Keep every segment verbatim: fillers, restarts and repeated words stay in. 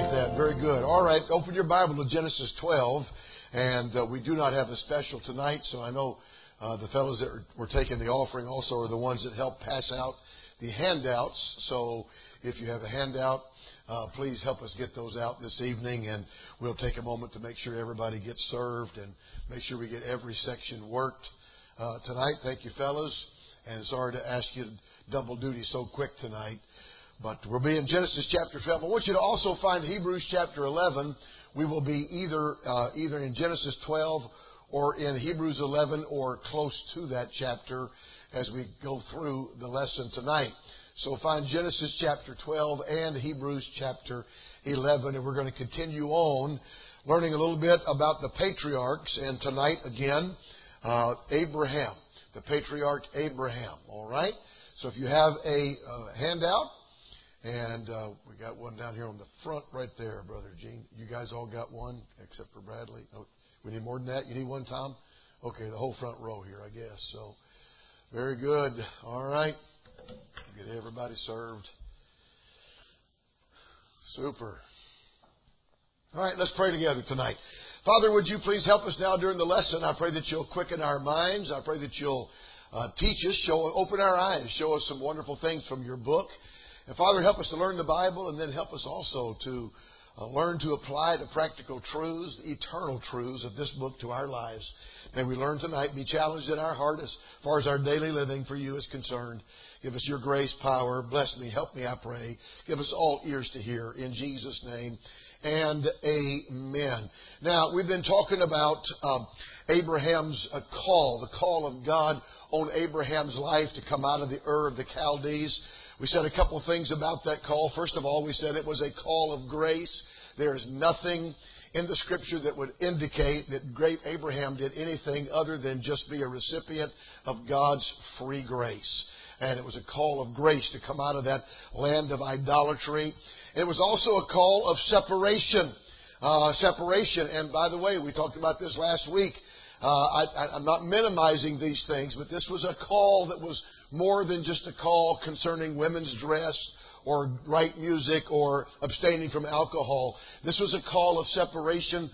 like that. Very good. All right, open your Bible to Genesis twelve. And uh, we do not have a special tonight, so I know uh, the fellows that were taking the offering also are the ones that help pass out the handouts. So if you have a handout, uh, please help us get those out this evening, and we'll take a moment to make sure everybody gets served and make sure we get every section worked uh, tonight. Thank you, fellas. And sorry to ask you to double duty so quick tonight. But we'll be in Genesis chapter twelve. I want you to also find Hebrews chapter eleven. We will be either uh, either in Genesis twelve or in Hebrews eleven or close to that chapter as we go through the lesson tonight. So find Genesis chapter twelve and Hebrews chapter eleven. And we're going to continue on learning a little bit about the patriarchs. And tonight, again, uh, Abraham, the patriarch Abraham. All right? So if you have a uh, handout, and uh, we got one down here on the front right there, Brother Gene. You guys all got one, except for Bradley. No, we need more than that? You need one, Tom? Okay, the whole front row here, I guess. So, very good. All right. Get everybody served. Super. All right, let's pray together tonight. Father, would you please help us now during the lesson? I pray that you'll quicken our minds. I pray that you'll uh, teach us, show, open our eyes, show us some wonderful things from your book. And Father, help us to learn the Bible, and then help us also to uh, learn to apply the practical truths, the eternal truths of this book to our lives. May we learn tonight, be challenged in our heart as far as our daily living for you is concerned. Give us your grace, power. Bless me. Help me, I pray. Give us all ears to hear. In Jesus' name. And amen. Now, we've been talking about um, Abraham's uh, call, the call of God on Abraham's life to come out of the Ur of the Chaldees. We said a couple of things about that call. First of all, we said it was a call of grace. There is nothing in the Scripture that would indicate that great Abraham did anything other than just be a recipient of God's free grace. And it was a call of grace to come out of that land of idolatry. And it was also a call of separation. Uh, separation. And by the way, we talked about this last week. Uh, I, I, I'm not minimizing these things, but this was a call that was more than just a call concerning women's dress or right music or abstaining from alcohol. This was a call of separation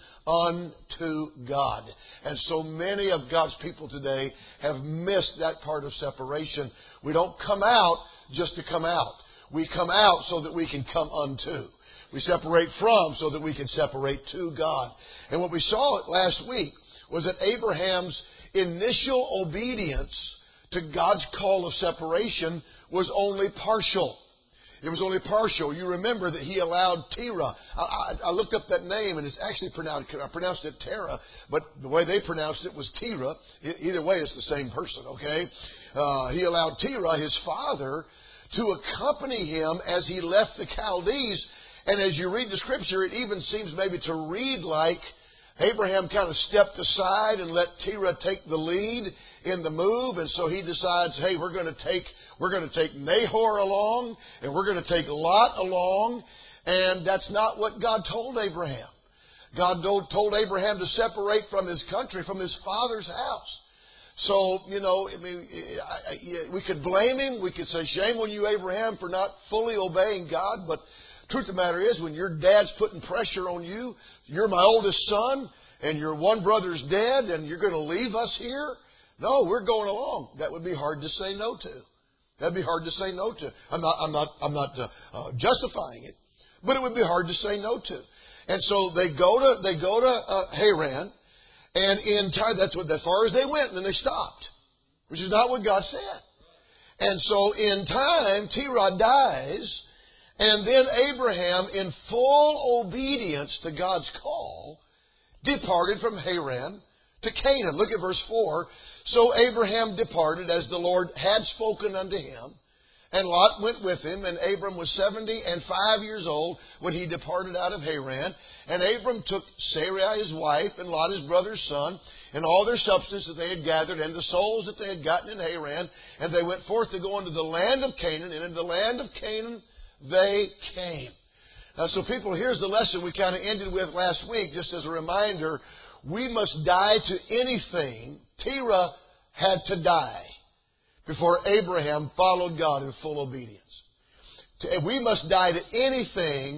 unto God. And so many of God's people today have missed that part of separation. We don't come out just to come out. We come out so that we can come unto. We separate from so that we can separate to God. And what we saw last week was that Abraham's initial obedience to God's call of separation was only partial. It was only partial. You remember that he allowed Terah. I, I, I looked up that name, and it's actually pronounced, I pronounced it Terah, but the way they pronounced it was Terah. Either way, it's the same person, okay? Uh, he allowed Terah, his father, to accompany him as he left the Chaldees. And as you read the Scripture, it even seems maybe to read like Abraham kind of stepped aside and let Terah take the lead in the move, and so he decides, hey, we're going to take we're going to take Nahor along, and we're going to take Lot along, and that's not what God told Abraham. God told Abraham to separate from his country, from his father's house. So, you know, I mean, we could blame him. We could say, shame on you, Abraham, for not fully obeying God, but truth of the matter is, when your dad's putting pressure on you, you're my oldest son, and your one brother's dead, and you're going to leave us here? No, we're going along. That would be hard to say no to. That'd be hard to say no to. I'm not, I'm not, I'm not uh, uh, justifying it, but it would be hard to say no to. And so they go to, they go to uh, Haran, and in time, that's what, as far as they went, and then they stopped, which is not what God said. And so in time, Terah dies. And then Abraham, in full obedience to God's call, departed from Haran to Canaan. Look at verse four. So Abraham departed as the Lord had spoken unto him, and Lot went with him, and Abram was seventy and five years old when he departed out of Haran. And Abram took Sarai his wife, and Lot his brother's son, and all their substance that they had gathered, and the souls that they had gotten in Haran, and they went forth to go into the land of Canaan, and in the land of Canaan they came. Now, so people, here's the lesson we kind of ended with last week, just as a reminder. We must die to anything. Terah had to die before Abraham followed God in full obedience. We must die to anything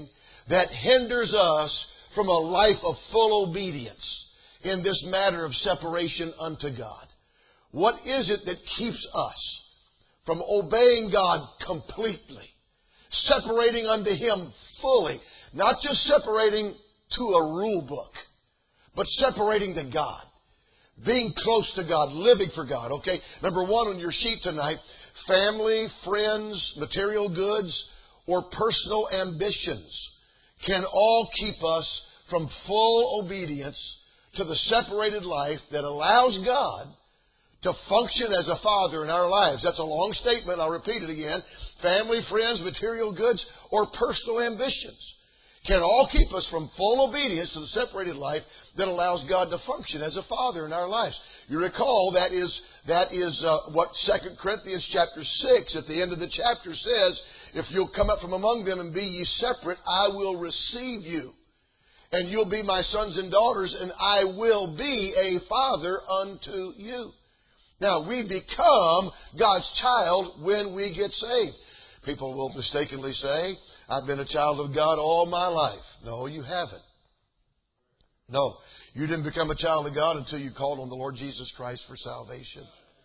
that hinders us from a life of full obedience in this matter of separation unto God? What is it that keeps us from obeying God completely, separating unto Him fully, not just separating to a rule book, but separating to God, being close to God, living for God? Okay, number one on your sheet tonight, family, friends, material goods, or personal ambitions can all keep us from full obedience to the separated life that allows God to function as a father in our lives. That's a long statement. I'll repeat it again. Family, friends, material goods, or personal ambitions can all keep us from full obedience to the separated life that allows God to function as a father in our lives. You recall that is that is uh, what Second Corinthians chapter six at the end of the chapter says, if you'll come up from among them and be ye separate, I will receive you. And you'll be my sons and daughters, and I will be a father unto you. Now, we become God's child when we get saved. People will mistakenly say, I've been a child of God all my life. No, you haven't. No, you didn't become a child of God until you called on the Lord Jesus Christ for salvation.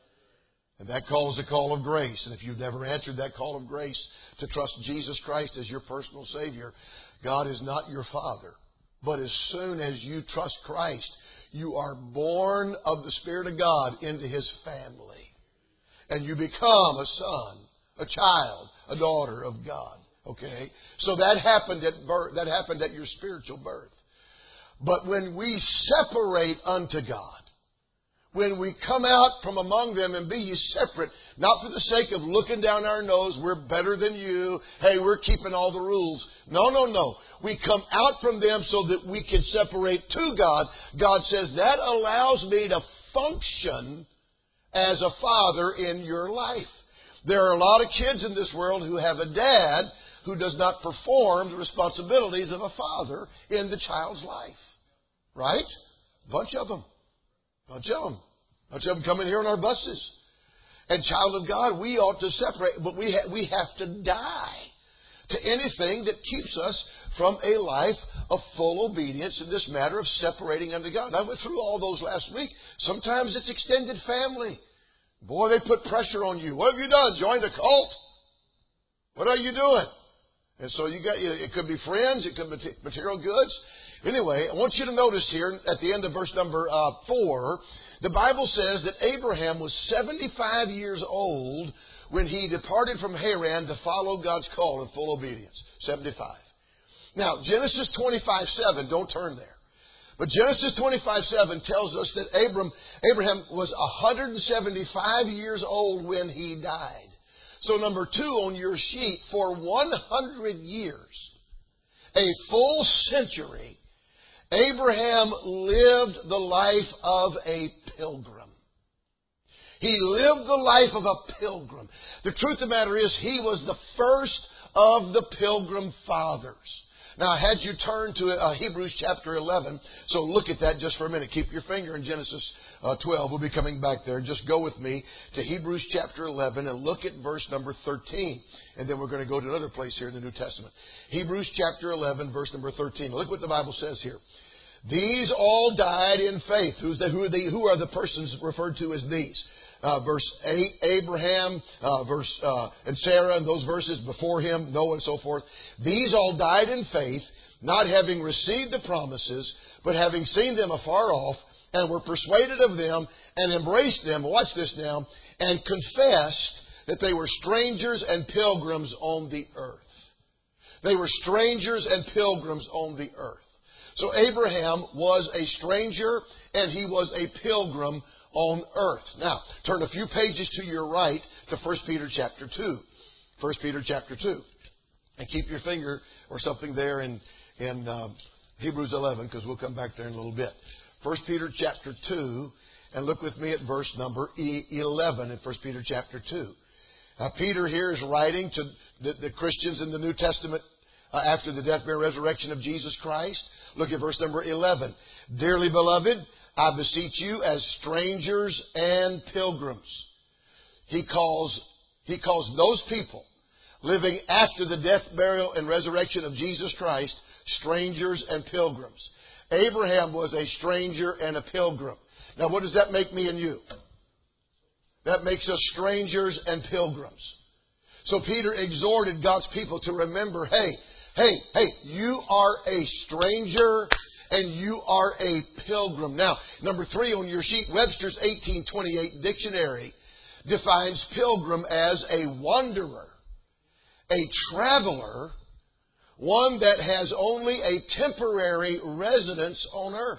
And that call is a call of grace. And if you've never answered that call of grace to trust Jesus Christ as your personal Savior, God is not your Father. But as soon as you trust Christ, you are born of the Spirit of God into His family. And you become a son, a child, a daughter of God. Okay? So that happened at birth. That happened at your spiritual birth. But when we separate unto God, when we come out from among them and be ye separate, not for the sake of looking down our nose, we're better than you, hey, we're keeping all the rules. No, no, no. We come out from them so that we can separate to God. God says that allows me to function as a father in your life. There are a lot of kids in this world who have a dad who does not perform the responsibilities of a father in the child's life. Right? A bunch of them. A bunch of them. A bunch of them come in here on our buses. And child of God, we ought to separate, but we, ha- we have to die to anything that keeps us from a life of full obedience in this matter of separating unto God. I went through all those last week. Sometimes it's extended family. Boy, they put pressure on you. What have you done? Joined a cult? What are you doing? And so you got, it could be friends, it could be material goods. Anyway, I want you to notice here at the end of verse number uh, four, the Bible says that Abraham was seventy-five years old when he departed from Haran to follow God's call in full obedience. seventy-five. Now, Genesis twenty-five seven, don't turn there. But Genesis twenty-five seven tells us that Abram, Abraham was one hundred seventy-five years old when he died. So number two on your sheet, for one hundred years, a full century, Abraham lived the life of a pilgrim. He lived the life of a pilgrim. The truth of the matter is, he was the first of the pilgrim fathers. Now, I had you turn to uh, Hebrews chapter eleven, so look at that just for a minute. Keep your finger in Genesis uh, twelve. We'll be coming back there. Just go with me to Hebrews chapter eleven and look at verse number thirteen. And then we're going to go to another place here in the New Testament. Hebrews chapter eleven, verse number thirteen. Look what the Bible says here. These all died in faith. Who's the, who, are the, who are the persons referred to as these? Uh, verse eight, Abraham, uh, verse uh, and Sarah, and those verses before him, Noah, and so forth. These all died in faith, not having received the promises, but having seen them afar off, and were persuaded of them, and embraced them. Watch this now, and confessed that they were strangers and pilgrims on the earth. They were strangers and pilgrims on the earth. So Abraham was a stranger and he was a pilgrim on earth. Now, turn a few pages to your right to First Peter chapter two. First Peter chapter two. And keep your finger or something there in, in uh, Hebrews eleven, because we'll come back there in a little bit. First Peter chapter two, and look with me at verse number eleven in First Peter chapter two. Now, Peter here is writing to the, the Christians in the New Testament uh, after the death, burial, resurrection of Jesus Christ. Look at verse number eleven. Dearly beloved, I beseech you as strangers and pilgrims. He calls, he calls those people living after the death, burial, and resurrection of Jesus Christ strangers and pilgrims. Abraham was a stranger and a pilgrim. Now, what does that make me and you? That makes us strangers and pilgrims. So Peter exhorted God's people to remember, hey, hey, hey, you are a stranger and you are a pilgrim. Now, number three on your sheet, Webster's eighteen twenty-eight dictionary defines pilgrim as a wanderer, a traveler, one that has only a temporary residence on earth.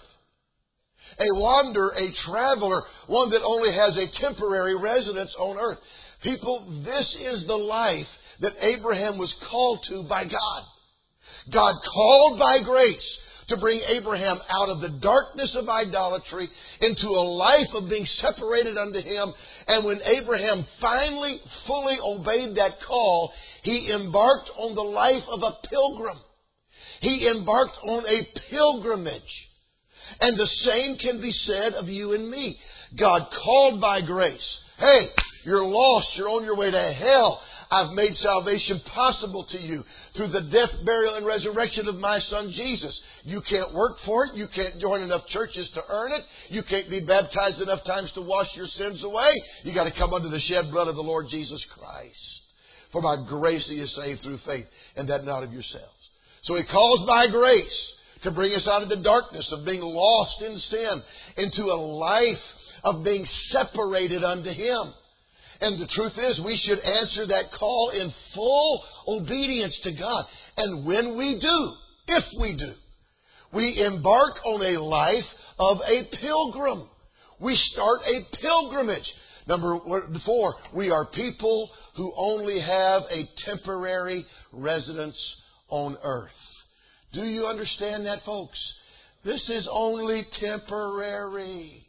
A wanderer, a traveler, one that only has a temporary residence on earth. People, this is the life that Abraham was called to by God. God called by grace to bring Abraham out of the darkness of idolatry into a life of being separated unto Him. And when Abraham finally fully obeyed that call, he embarked on the life of a pilgrim. He embarked on a pilgrimage. And the same can be said of you and me. God called by grace. Hey, you're lost. You're on your way to hell. I've made salvation possible to you through the death, burial, and resurrection of my Son Jesus. You can't work for it. You can't join enough churches to earn it. You can't be baptized enough times to wash your sins away. You got to come under the shed blood of the Lord Jesus Christ. For by grace He is saved through faith, and that not of yourselves. So He calls by grace to bring us out of the darkness of being lost in sin into a life of being separated unto Him. And the truth is, we should answer that call in full obedience to God. And when we do, if we do, we embark on a life of a pilgrim. We start a pilgrimage. Number four, we are people who only have a temporary residence on earth. Do you understand that, folks? This is only temporary.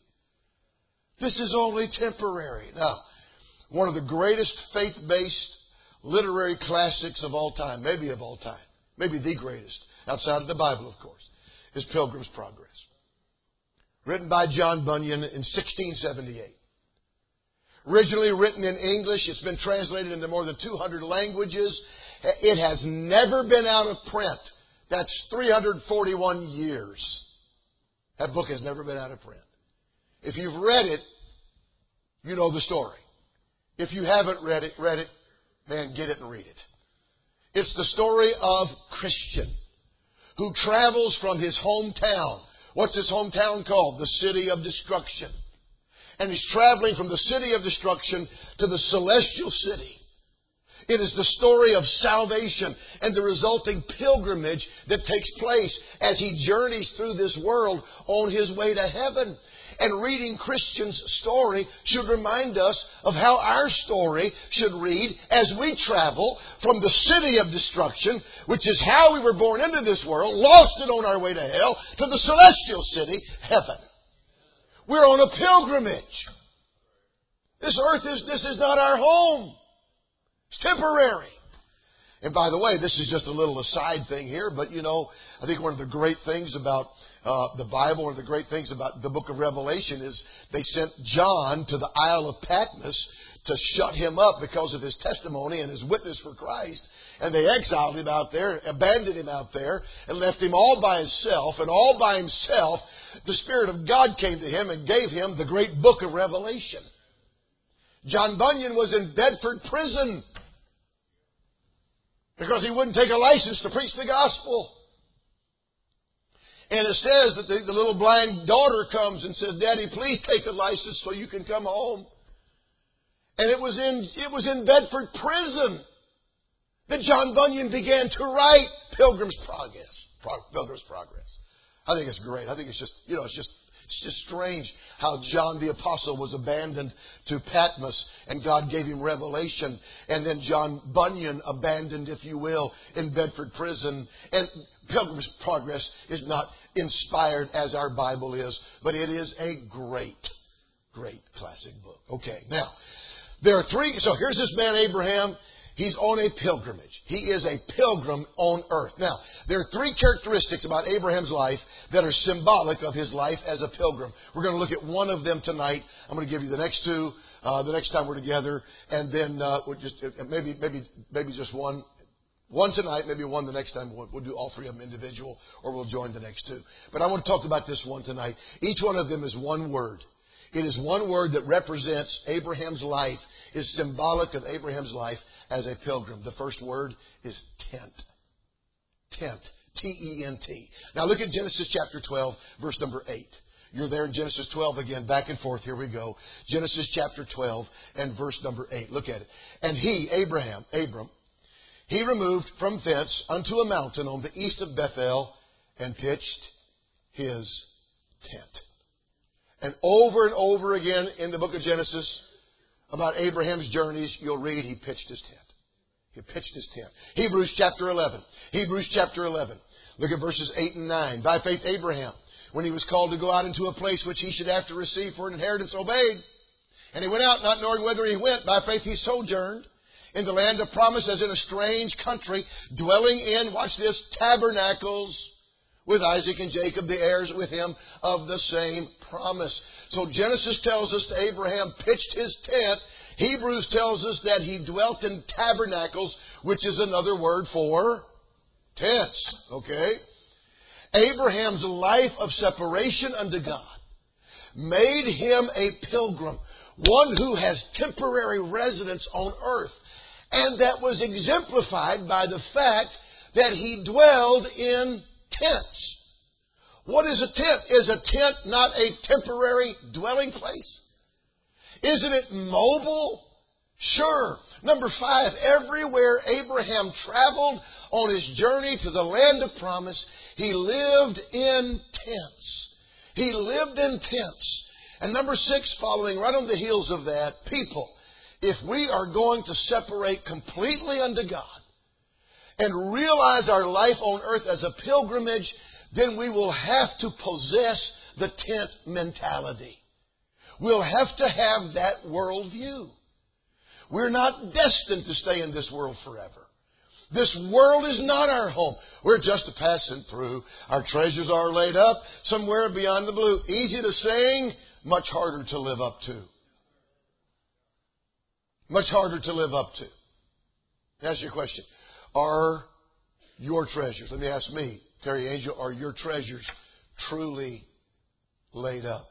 This is only temporary. Now, one of the greatest faith-based literary classics of all time, maybe of all time, maybe the greatest, outside of the Bible, of course, is Pilgrim's Progress. Written by John Bunyan in sixteen seventy-eight. Originally written in English, it's been translated into more than two hundred languages. It has never been out of print. That's three hundred forty-one years. That book has never been out of print. If you've read it, you know the story. If you haven't read it, read it, man, get it and read it. It's the story of Christian who travels from his hometown. What's his hometown called? The city of destruction. And he's traveling from the city of destruction to the celestial city. It is the story of salvation and the resulting pilgrimage that takes place as he journeys through this world on his way to heaven. And reading Christian's story should remind us of how our story should read as we travel from the city of destruction, which is how we were born into this world, lost it on our way to hell, to the celestial city, heaven. We're on a pilgrimage. This earth is, this is not our home. It's temporary. And by the way, this is just a little aside thing here, but you know, I think one of the great things about uh, the Bible, one of the great things about the book of Revelation is they sent John to the Isle of Patmos to shut him up because of his testimony and his witness for Christ. And they exiled him out there, abandoned him out there, and left him all by himself. And all by himself, the Spirit of God came to him and gave him the great book of Revelation. John Bunyan was in Bedford prison because he wouldn't take a license to preach the gospel. And it says that the, the little blind daughter comes and says, "Daddy, please take a license so you can come home." And it was in it was in Bedford prison that John Bunyan began to write Pilgrim's Progress. Pilgrim's Progress. I think it's great. I think it's just, you know, it's just it's just strange how John the Apostle was abandoned to Patmos and God gave him revelation. And then John Bunyan abandoned, if you will, in Bedford prison. And Pilgrim's Progress is not inspired as our Bible is, but it is a great, great classic book. Okay, now, there are three. So here's this man Abraham. He's on a pilgrimage. He is a pilgrim on earth. Now, there are three characteristics about Abraham's life that are symbolic of his life as a pilgrim. We're going to look at one of them tonight. I'm going to give you the next two uh, the next time we're together, and then uh, we'll just maybe maybe maybe just one One tonight, maybe one the next time. We'll, we'll do all three of them individual, or we'll join the next two. But I want to talk about this one tonight. Each one of them is one word. It is one word that represents Abraham's life, is symbolic of Abraham's life as a pilgrim. The first word is tent. Tent. T E N T. Now look at Genesis chapter twelve, verse number eight. You're there in Genesis twelve again, back and forth. Here we go. Genesis chapter twelve and verse number eight. Look at it. And he, Abraham, Abram, he removed from thence unto a mountain on the east of Bethel and pitched his tent. And over and over again in the book of Genesis about Abraham's journeys, you'll read he pitched his tent. He pitched his tent. Hebrews chapter eleven. Hebrews chapter eleven. Look at verses eight and nine. By faith Abraham, when he was called to go out into a place which he should have to receive for an inheritance, obeyed. And he went out not knowing whither he went. By faith he sojourned in the land of promise as in a strange country, dwelling in, watch this, tabernacles with Isaac and Jacob, the heirs with him of the same promise. So Genesis tells us that Abraham pitched his tent. Hebrews tells us that he dwelt in tabernacles, which is another word for tents. Okay? Abraham's life of separation unto God made him a pilgrim, one who has temporary residence on earth. And that was exemplified by the fact that he dwelled in tents. What is a tent? Is a tent not a temporary dwelling place? Isn't it mobile? Sure. Number five, everywhere Abraham traveled on his journey to the land of promise, he lived in tents. He lived in tents. And number six, following right on the heels of that, people, if we are going to separate completely unto God and realize our life on earth as a pilgrimage, then we will have to possess the tent mentality. We'll have to have that worldview. We're not destined to stay in this world forever. This world is not our home. We're just passing through. Our treasures are laid up somewhere beyond the blue. Easy to sing, much harder to live up to. Much harder to live up to. That's your question. Are your treasures, let me ask me, Terry Angel, are your treasures truly laid up?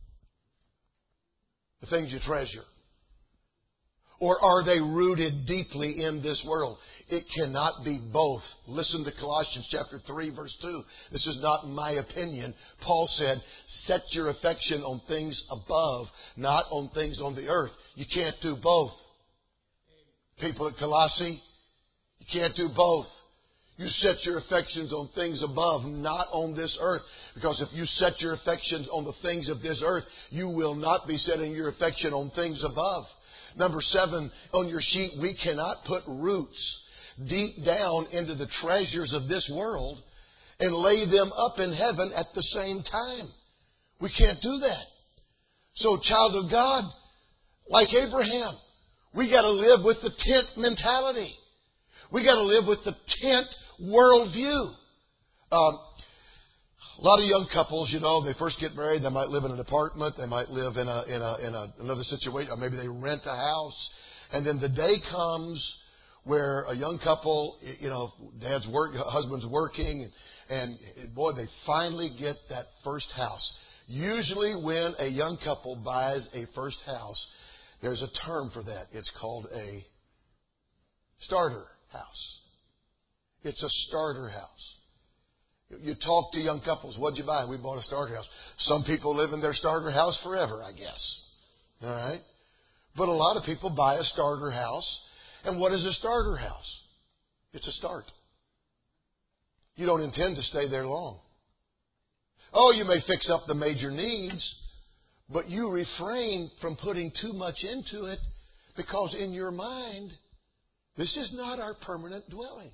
The things you treasure. Or are they rooted deeply in this world? It cannot be both. Listen to Colossians chapter three, verse two. This is not my opinion. Paul said, set your affection on things above, not on things on the earth. You can't do both. People at Colossae, you can't do both. You set your affections on things above, not on this earth. Because if you set your affections on the things of this earth, you will not be setting your affection on things above. Number seven, on your sheet, we cannot put roots deep down into the treasures of this world and lay them up in heaven at the same time. We can't do that. So, child of God, like Abraham, we got to live with the tent mentality. We got to live with the tent worldview. Um, a lot of young couples, you know, they first get married. They might live in an apartment. They might live in a in a in a, another situation, or maybe they rent a house. And then the day comes where a young couple, you know, dad's work, husband's working, and, and boy, they finally get that first house. Usually, when a young couple buys a first house, there's a term for that. It's called a starter house. It's a starter house. You talk to young couples, what'd you buy? We bought a starter house. Some people live in their starter house forever, I guess. All right? But a lot of people buy a starter house. And what is a starter house? It's a start. You don't intend to stay there long. Oh, you may fix up the major needs, but you refrain from putting too much into it because in your mind, this is not our permanent dwelling.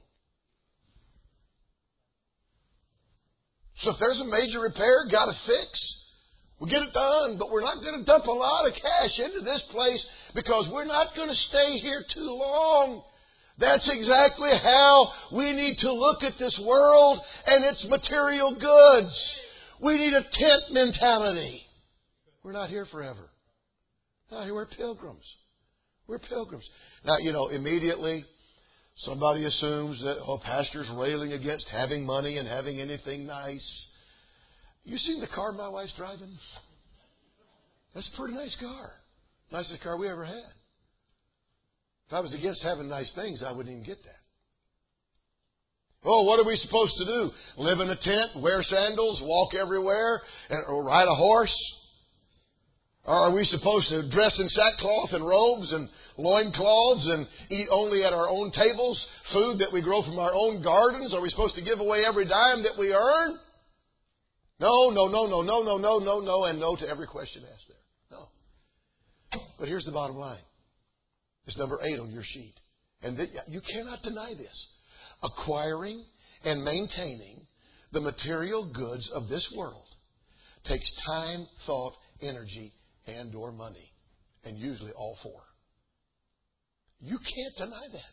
So if there's a major repair, got to fix, we'll get it done. But we're not going to dump a lot of cash into this place because we're not going to stay here too long. That's exactly how we need to look at this world and its material goods. We need a tent mentality. We're not here forever. No, we're pilgrims. We're pilgrims. Now, you know, immediately Somebody assumes that, oh, pastor's railing against having money and having anything nice. You seen the car my wife's driving? That's a pretty nice car. Nicest car we ever had. If I was against having nice things, I wouldn't even get that. Oh, what are we supposed to do? Live in a tent, wear sandals, walk everywhere, and, or ride a horse? Or are we supposed to dress in sackcloth and robes and loincloths and eat only at our own tables, food that we grow from our own gardens? Are we supposed to give away every dime that we earn? No, no, no, no, no, no, no, no, no, and no to every question asked there. No. But here's the bottom line. It's number eight on your sheet. And th- you cannot deny this. Acquiring and maintaining the material goods of this world takes time, thought, energy, and or money. And usually all four. You can't deny that.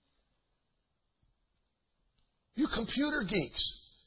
You computer geeks.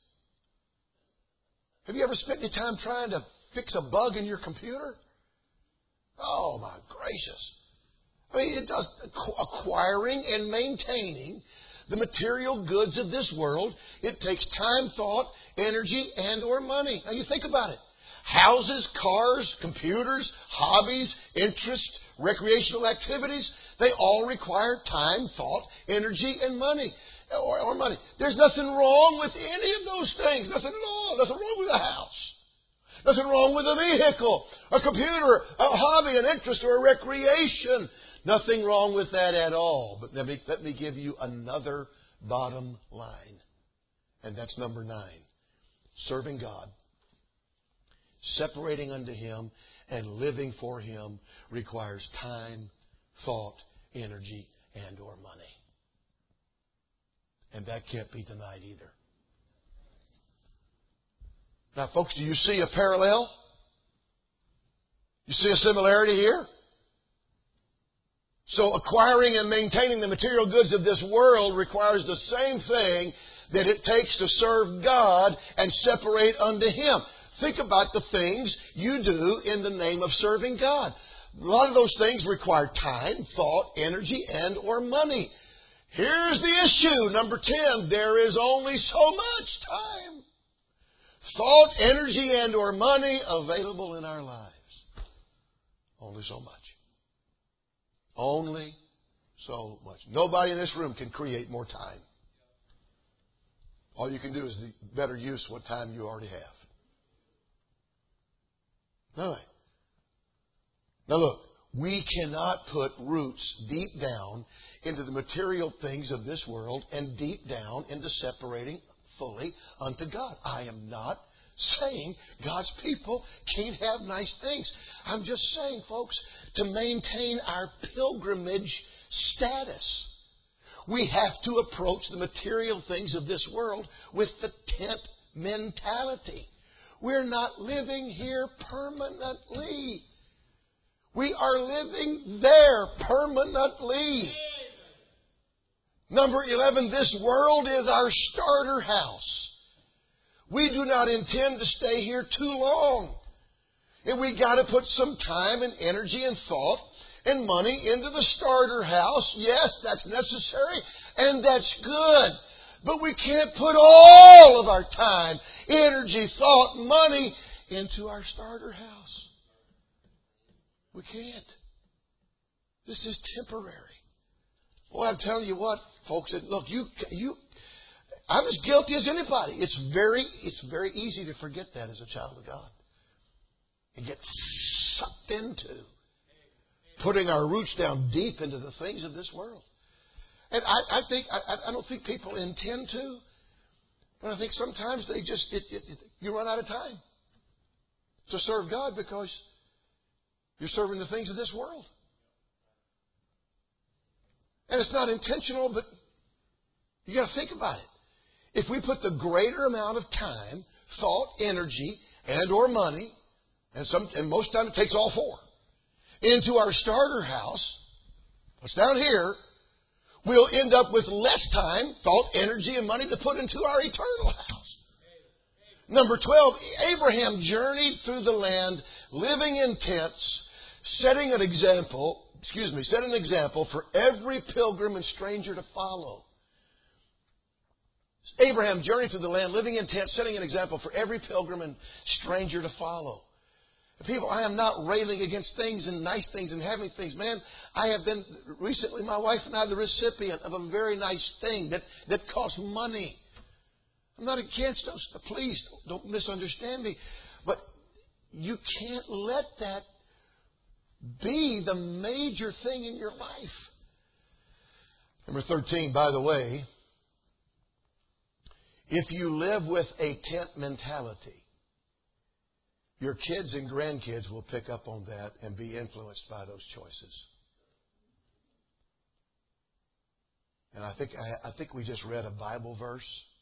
Have you ever spent any time trying to fix a bug in your computer? Oh, my gracious. I mean, it does acquiring and maintaining the material goods of this world. It takes time, thought, energy, and or money. Now, you think about it. Houses, cars, computers, hobbies, interests, recreational activities, they all require time, thought, energy, and money. Or, or money. There's nothing wrong with any of those things. Nothing at all. Nothing wrong with a house. Nothing wrong with a vehicle, a computer, a hobby, an interest, or a recreation. Nothing wrong with that at all. But let me, let me give you another bottom line. And that's number nine. Serving God, separating unto Him, and living for Him requires time, thought, energy, and or money. And that can't be denied either. Now, folks, do you see a parallel? You see a similarity here? So acquiring and maintaining the material goods of this world requires the same thing that it takes to serve God and separate unto Him. Think about the things you do in the name of serving God. A lot of those things require time, thought, energy, and or money. Here's the issue, number ten. There is only so much time, thought, energy, and or money available in our lives. Only so much. Only so much. Nobody in this room can create more time. All you can do is better use what time you already have. All right. Now look, we cannot put roots deep down into the material things of this world and deep down into separating fully unto God. I am not saying God's people can't have nice things. I'm just saying, folks, to maintain our pilgrimage status, we have to approach the material things of this world with the tent mentality. We're not living here permanently. We are living there permanently. Number eleven, this world is our starter house. We do not intend to stay here too long. And we got to put some time and energy and thought and money into the starter house. Yes, that's necessary and that's good. But we can't put all of our time, energy, thought, money into our starter house. We can't. This is temporary. Well, I'm telling you what, folks. Look, you, you, I'm as guilty as anybody. It's very, it's very easy to forget that as a child of God and get sucked into putting our roots down deep into the things of this world. And I, I think I, I don't think people intend to, but I think sometimes they just it, it, it, you run out of time to serve God because you're serving the things of this world. And it's not intentional, but you got to think about it. If we put the greater amount of time, thought, energy, and or money, and some and most times it takes all four, into our starter house, what's down here, we'll end up with less time, thought, energy, and money to put into our eternal house. Number twelve, Abraham journeyed through the land, living in tents, setting an example, excuse me, set an example for every pilgrim and stranger to follow. Abraham journeyed to the land, living in tents, setting an example for every pilgrim and stranger to follow. People, I am not railing against things and nice things and having things. Man, I have been, recently my wife and I, the recipient of a very nice thing that, that costs money. I'm not against those. Please, don't misunderstand me. But you can't let that be the major thing in your life. Number thirteen, by the way, if you live with a tent mentality, your kids and grandkids will pick up on that and be influenced by those choices. And I think I, I think we just read a Bible verse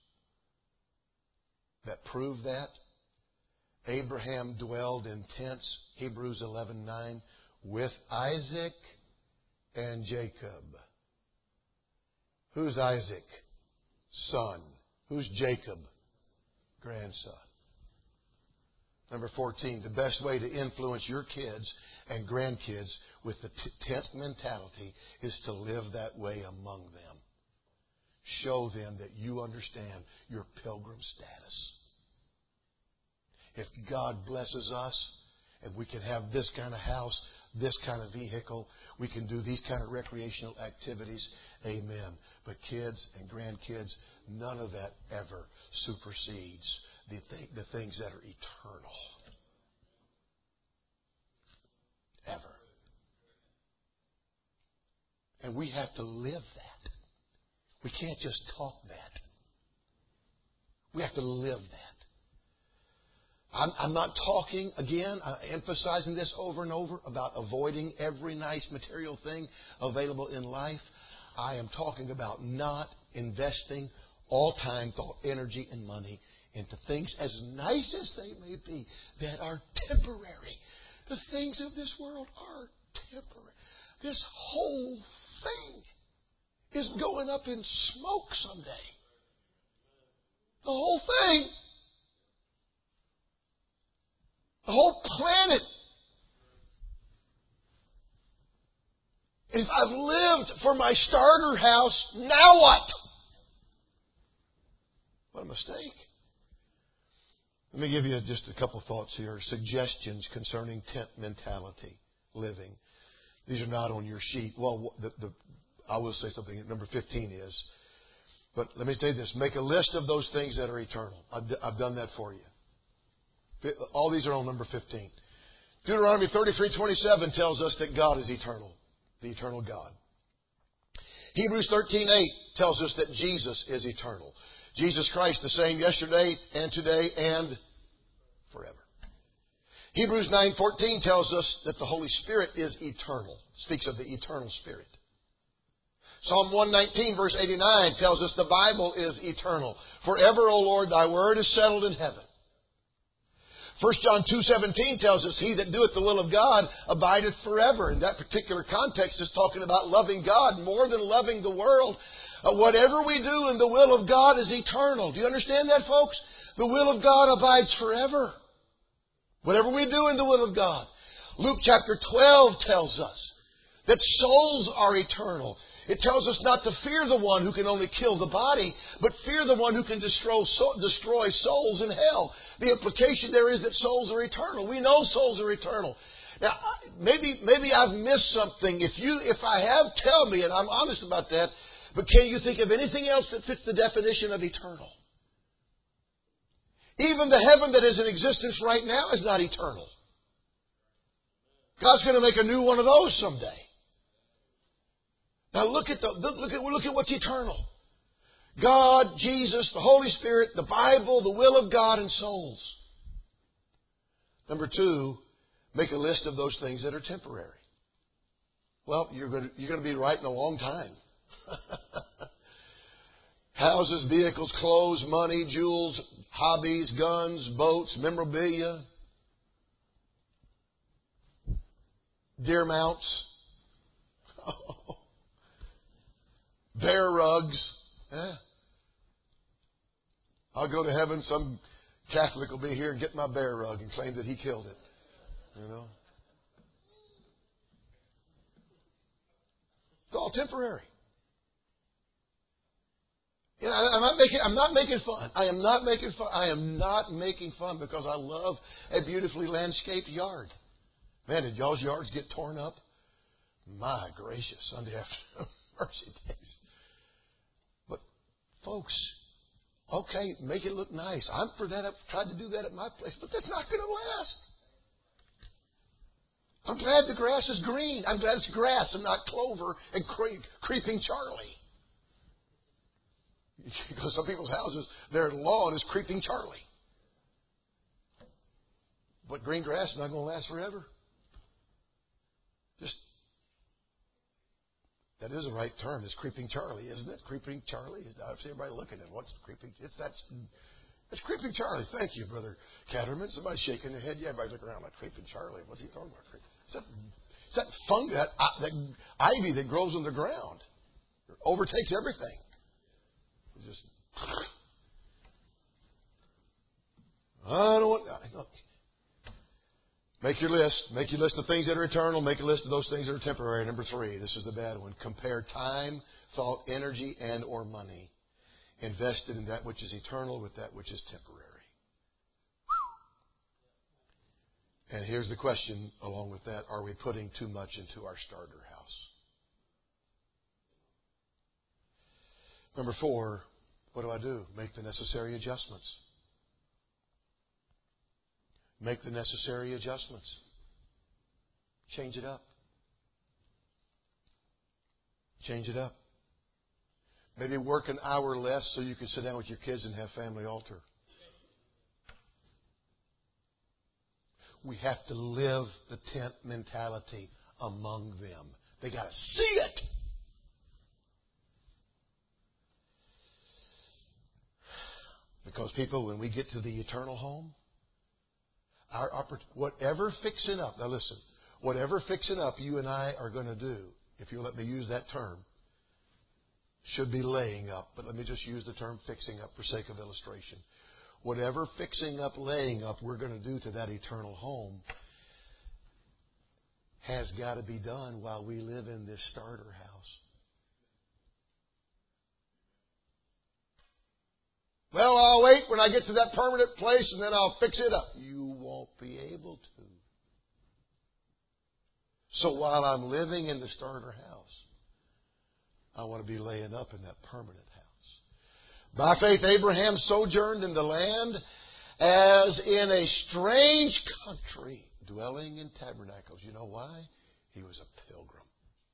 that proved that. Abraham dwelled in tents, Hebrews eleven nine, with Isaac and Jacob. Who's Isaac? Son. Who's Jacob? Grandson. Number fourteen, the best way to influence your kids and grandkids with the t- tent mentality is to live that way among them. Show them that you understand your pilgrim status. If God blesses us and we can have this kind of house, this kind of vehicle, we can do these kind of recreational activities, amen. But kids and grandkids, none of that ever supersedes the, th- the things that are eternal. Ever. And we have to live that. We can't just talk that. We have to live that. I'm, I'm not talking, again, uh, emphasizing this over and over about avoiding every nice material thing available in life. I am talking about not investing all time, thought, energy, and money into things as nice as they may be that are temporary. The things of this world are temporary. This whole thing is going up in smoke someday. The whole thing. The whole planet. If I've lived for my starter house, now what? What a mistake. Let me give you just a couple thoughts here. Suggestions concerning tent mentality living. These are not on your sheet. Well, the, the, I will say something. Number fifteen is. But let me say this. Make a list of those things that are eternal. I've, I've done that for you. All these are on number fifteen. Deuteronomy thirty-three twenty-seven tells us that God is eternal. The eternal God. Hebrews thirteen eight tells us that Jesus is eternal. Jesus Christ the same yesterday and today and forever. Hebrews nine fourteen tells us that the Holy Spirit is eternal. Speaks of the eternal Spirit. Psalm one nineteen verse eighty-nine tells us the Bible is eternal. Forever, O Lord, thy word is settled in heaven. First John two seventeen tells us, he that doeth the will of God abideth forever. In that particular context is talking about loving God more than loving the world. Uh, whatever we do in the will of God is eternal. Do you understand that, folks? The will of God abides forever. Whatever we do in the will of God. Luke chapter twelve tells us that souls are eternal. It tells us not to fear the one who can only kill the body, but fear the one who can destroy, destroy souls in hell. The implication there is that souls are eternal. We know souls are eternal. Now, maybe maybe I've missed something. If you, if I have, tell me, and I'm honest about that. But can you think of anything else that fits the definition of eternal? Even the heaven that is in existence right now is not eternal. God's going to make a new one of those someday. Now look at the look at look at what's eternal. God, Jesus, the Holy Spirit, the Bible, the will of God, and souls. Number two, make a list of those things that are temporary. Well, you're going to, you're going to be right in a long time. Houses, vehicles, clothes, money, jewels, hobbies, guns, boats, memorabilia, deer mounts. Bear rugs. Eh? I'll go to heaven. Some Catholic will be here and get my bear rug and claim that he killed it. You know? temporary. You know, I'm not making, I'm not making fun. I am not making fun. I am not making fun because I love a beautifully landscaped yard. Man, did y'all's yards get torn up? My gracious, Sunday afternoon, mercy days. But folks, okay, make it look nice. I'm for that. I've tried to do that at my place, but that's not going to last. I'm glad the grass is green. I'm glad it's grass and not clover and cre- creeping Charlie. Because some people's houses, their lawn is creeping Charlie. But green grass is not going to last forever. Just, that is the right term. It's creeping Charlie, isn't it? Creeping Charlie. I see everybody looking at what's creeping. It's that's it's creeping Charlie. Thank you, Brother Catterman. Somebody's shaking their head. Yeah, everybody's looking around like creeping Charlie. What's he talking about? It's that, it's that fungus, that, that ivy that grows in the ground. It overtakes everything. It's just, I don't want. Look, make your list. Make your list of things that are eternal. Make a list of those things that are temporary. Number three, this is the bad one. Compare time, thought, energy, and or money invested in that which is eternal with that which is temporary. And here's the question along with that. Are we putting too much into our starter house? Number four, what do I do? Make the necessary adjustments. Make the necessary adjustments. Change it up. Change it up. Maybe work an hour less so you can sit down with your kids and have family altar. We have to live the tent mentality among them. They got to see it. Because people, when we get to the eternal home, our whatever fixing up, now listen, whatever fixing up you and I are going to do, if you'll let me use that term, should be laying up. But let me just use the term fixing up for sake of illustration. Whatever fixing up, laying up we're going to do to that eternal home has got to be done while we live in this starter house. Well, I'll wait when I get to that permanent place and then I'll fix it up. You won't be able to. So while I'm living in the starter house, I want to be laying up in that permanent house. By faith, Abraham sojourned in the land as in a strange country, dwelling in tabernacles. You know why? He was a pilgrim.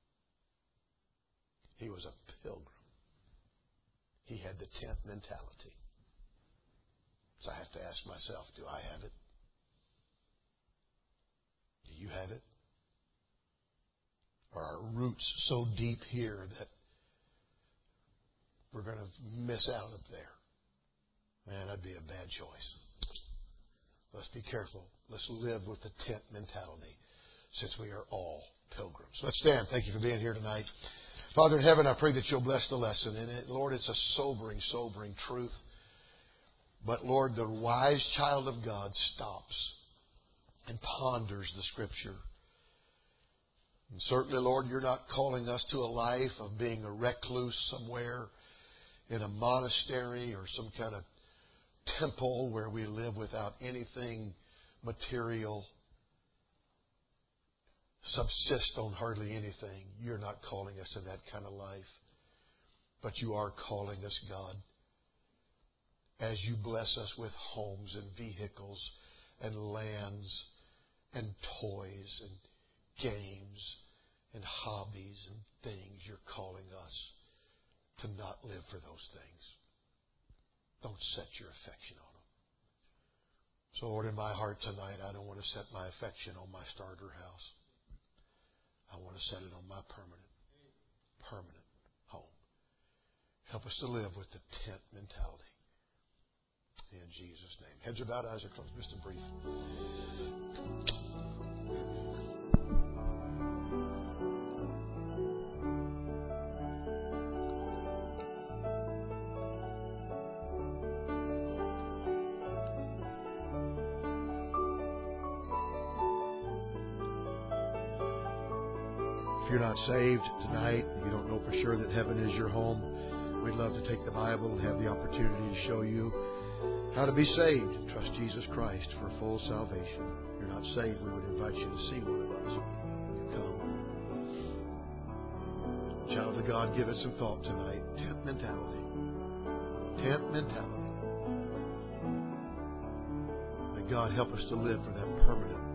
He was a pilgrim. He had the tent mentality. So I have to ask myself, do I have it? Do you have it? Are our roots so deep here that we're going to miss out up there? Man, that'd be a bad choice. Let's be careful. Let's live with the tent mentality since we are all pilgrims. Let's stand. Thank you for being here tonight. Father in heaven, I pray that you'll bless the lesson. And it, Lord, it's a sobering, sobering truth. But Lord, the wise child of God stops and ponders the Scripture. And certainly, Lord, you're not calling us to a life of being a recluse somewhere in a monastery or some kind of temple where we live without anything material, subsist on hardly anything. You're not calling us to that kind of life. But you are calling us, God, as you bless us with homes and vehicles and lands and toys and games and hobbies and things. You're calling us to not live for those things. Don't set your affection on them. So, Lord, in my heart tonight, I don't want to set my affection on my starter house. I want to set it on my permanent, permanent home. Help us to live with the tent mentality. In Jesus' name. Heads are bowed, eyes are closed. Just a brief. If you're not saved tonight, you don't know for sure that heaven is your home, we'd love to take the Bible and have the opportunity to show you how to be saved. Trust Jesus Christ for full salvation. If you're not saved, we would invite you to see one of us. Come. Child of God, give it some thought tonight. Tent mentality. Tent mentality. May God help us to live for that permanent